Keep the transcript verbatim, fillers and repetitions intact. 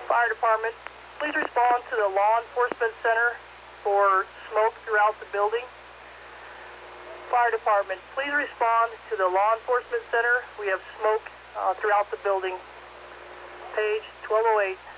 Fire Department, please respond to the Law Enforcement Center for smoke throughout the building. Fire Department, please respond to the Law Enforcement Center. We have smoke uh, throughout the building. Page twelve oh eight.